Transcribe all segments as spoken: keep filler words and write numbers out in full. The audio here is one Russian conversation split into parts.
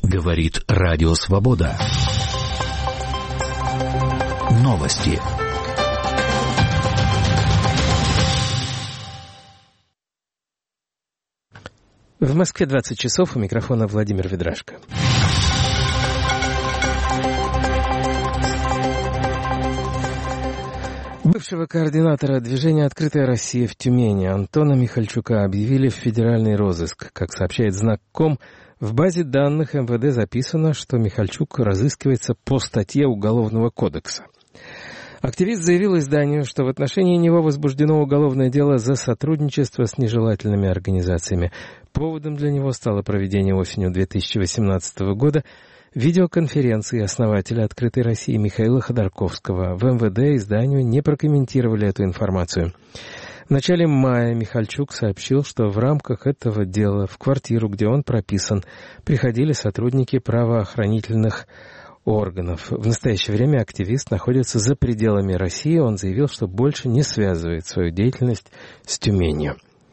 Говорит Радио Свобода. Новости. В Москве двадцать часов, у микрофона Владимир Ведрашко. Бывшего координатора движения «Открытая Россия» в Тюмени Антона Михальчука объявили в федеральный розыск. Как сообщает Знак.ком, в базе данных эм вэ дэ записано, что Михальчук разыскивается по статье Уголовного кодекса. Активист заявил изданию, что в отношении него возбуждено уголовное дело за сотрудничество с нежелательными организациями. Поводом для него стало проведение осенью две тысячи восемнадцатого года видеоконференции основателя «Открытой России» Михаила Ходорковского. В эм вэ дэ изданию не прокомментировали эту информацию. В начале мая Михальчук сообщил, что в рамках этого дела в квартиру, где он прописан, приходили сотрудники правоохранительных органов. В настоящее время активист находится за пределами России. Он заявил, что больше не связывает свою деятельность с Тюменью.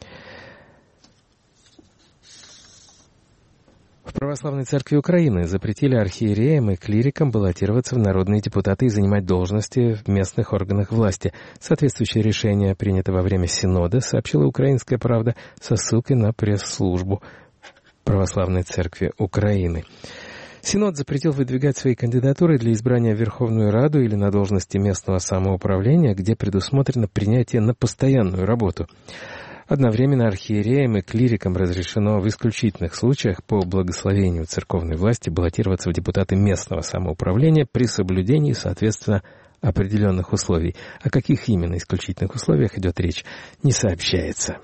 В Православной Церкви Украины запретили архиереям и клирикам баллотироваться в народные депутаты и занимать должности в местных органах власти. Соответствующее решение принято во время Синода, сообщила «Украинская правда» со ссылкой на пресс-службу Православной Церкви Украины. Синод запретил выдвигать свои кандидатуры для избрания в Верховную Раду или на должности местного самоуправления, где предусмотрено принятие на постоянную работу. Одновременно архиереям и клирикам разрешено в исключительных случаях по благословению церковной власти баллотироваться в депутаты местного самоуправления при соблюдении, соответственно, определенных условий. О каких именно исключительных условиях идет речь, не сообщается.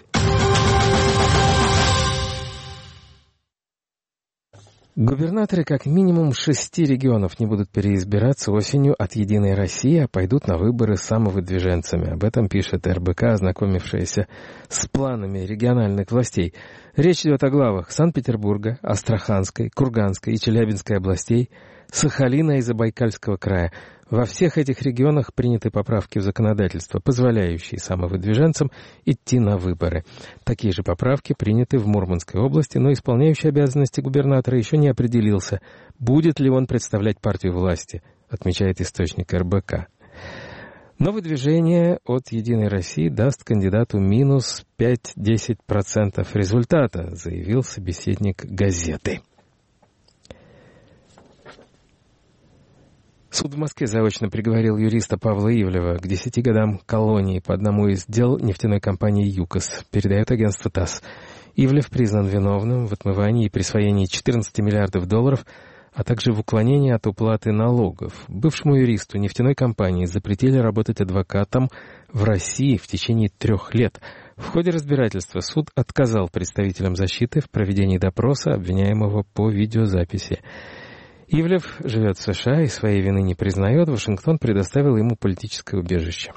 Губернаторы как минимум шести регионов не будут переизбираться осенью от «Единой России», а пойдут на выборы самовыдвиженцами. Об этом пишет эр бэ ка, ознакомившаяся с планами региональных властей. Речь идет о главах Санкт-Петербурга, Астраханской, Курганской и Челябинской областей, Сахалина и Забайкальского края. Во всех этих регионах приняты поправки в законодательство, позволяющие самовыдвиженцам идти на выборы. Такие же поправки приняты в Мурманской области, но исполняющий обязанности губернатора еще не определился, будет ли он представлять партию власти, отмечает источник эр бэ ка. Но выдвижение от «Единой России» даст кандидату минус пять-десять процентов результата, заявил собеседник газеты. Суд в Москве заочно приговорил юриста Павла Ивлева к десяти годам колонии по одному из дел нефтяной компании «ЮКОС», передает агентство ТАСС. Ивлев признан виновным в отмывании и присвоении четырнадцати миллиардов долларов, а также в уклонении от уплаты налогов. Бывшему юристу нефтяной компании запретили работать адвокатом в России в течение трех лет. В ходе разбирательства суд отказал представителям защиты в проведении допроса обвиняемого по видеозаписи. Ивлев живет в США и своей вины не признает. Вашингтон предоставил ему политическое убежище.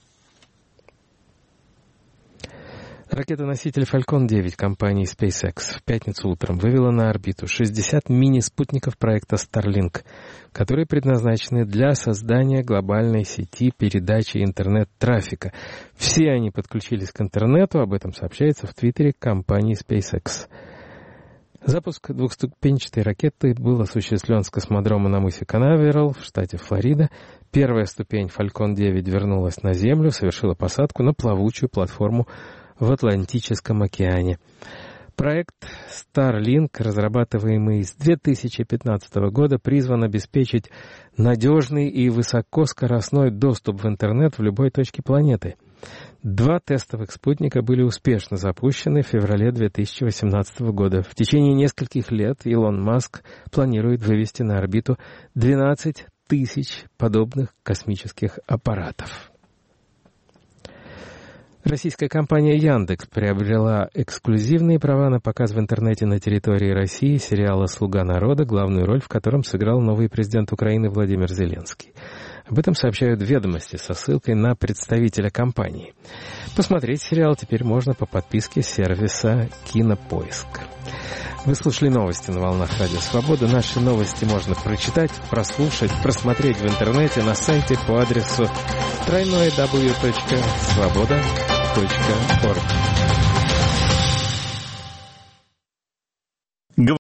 Ракета-носитель Falcon девять компании SpaceX в пятницу утром вывела на орбиту шестьдесят мини-спутников проекта Starlink, которые предназначены для создания глобальной сети передачи интернет-трафика. Все они подключились к интернету, об этом сообщается в твиттере компании SpaceX. Запуск двухступенчатой ракеты был осуществлен с космодрома на мысе Канаверал в штате Флорида. Первая ступень Falcon девять вернулась на Землю, совершила посадку на плавучую платформу в Атлантическом океане. Проект Starlink, разрабатываемый с две тысячи пятнадцатого года, призван обеспечить надежный и высокоскоростной доступ в интернет в любой точке планеты. Два тестовых спутника были успешно запущены в феврале две тысячи восемнадцатого года. В течение нескольких лет Илон Маск планирует вывести на орбиту двенадцать тысяч подобных космических аппаратов. Российская компания Яндекс приобрела эксклюзивные права на показ в интернете на территории России сериала «Слуга народа», главную роль в котором сыграл новый президент Украины Владимир Зеленский. Об этом сообщают «Ведомости» со ссылкой на представителя компании. Посмотреть сериал теперь можно по подписке сервиса «Кинопоиск». Вы слушали новости на волнах Радио Свобода. Наши новости можно прочитать, прослушать, просмотреть в интернете на сайте по адресу дабл ю дабл ю дабл ю точка свобода точка орг.